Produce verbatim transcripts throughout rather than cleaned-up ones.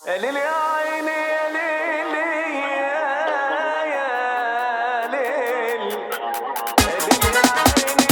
يا ليل يا عيني يا ليل يا يا ليل يا ليل يا عيني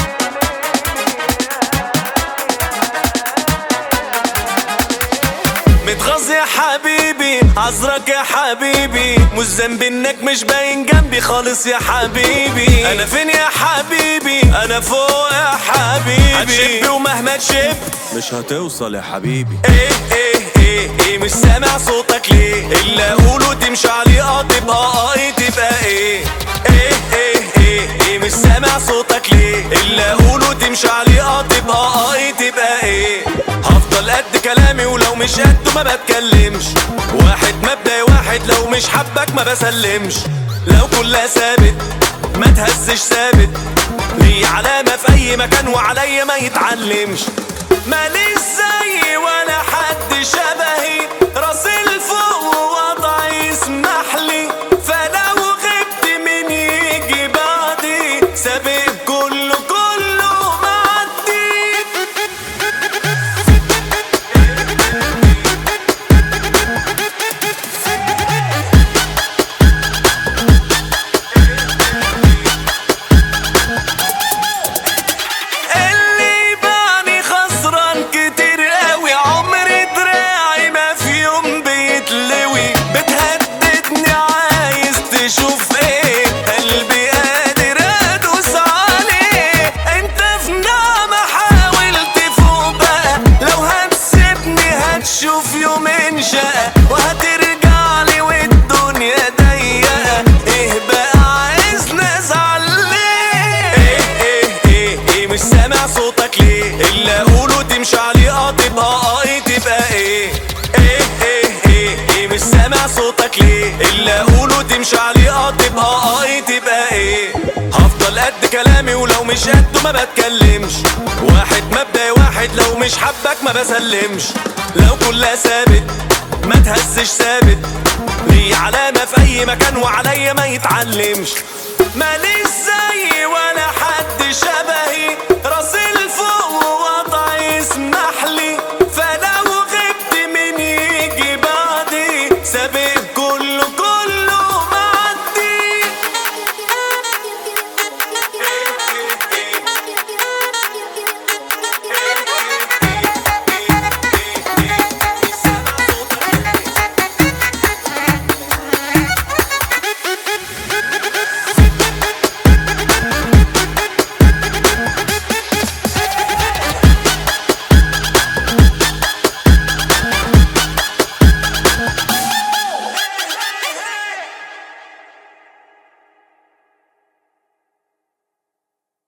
يا ليل. متغاظ يا حبيبي عذرك يا حبيبي، مش ذنبي انك مش باين جنبي خالص يا حبيبي. انا فين يا حبيبي؟ انا فوق يا حبيبي. هتشب ومهما تشب مش هتوصل يا حبيبي. ايه ايه ايه ايه مش سامع صوتك ليه؟ اللي اقوله تمشي عليه اه تبقى اه ايه تبقى ايه؟ ايه ايه ايه ايه مش سامع صوتك ليه؟ اللي اقوله تمشي عليه اه تبقى اه ايه تبقى ايه؟ هفضل قد كلامي ولو مش قده ما بتكلمش. واحد مبدأ واحد، لو مش حبك ما بسلمش. لو كلها ثابت ما تهزش ثابت، ليه علامة في اي مكان وعليا ما يتعلمش. ماليش زي ولا حد شبهي، راسي لفوق ووضعي يسمحلي. فلو غبت من يجي بعدي سابق كله كله معدي. اللي بعني خسران كتير قوي، عمري دراعي ما في يوم بيتلوي. بتهددني عايز تشوف ايه؟ قلبي قادر ادوس عليه. انت في نعمة حاول تفوق بقى، لو هتسيبني هتشوف يومين شقة وهترجع لي والدنيا ضيقة. ايه بقى عايزني ازعل ليه؟ ايه ايه ايه ايه مش سامع صوتك ليه؟ اللي اقوله تمشي عليه اه تبقى اه ايه تبقى ايه؟ ايه ايه ايه ايه مش سامع صوتك ليه؟ اللي اقوله تمشي عليه اه تبقى اه ايه تبقى ايه؟ هفضل قد كلامي ولو مش قده ما بتكلمش. واحد مبدأ واحد، لو مش حبك ما بسلمش. لو كلها ثابت ما تهزش ثابت، ليه علامة في اي مكان وعليا ما يتعلمش. ماليش زي ولا حد شبهي، راسي لفوق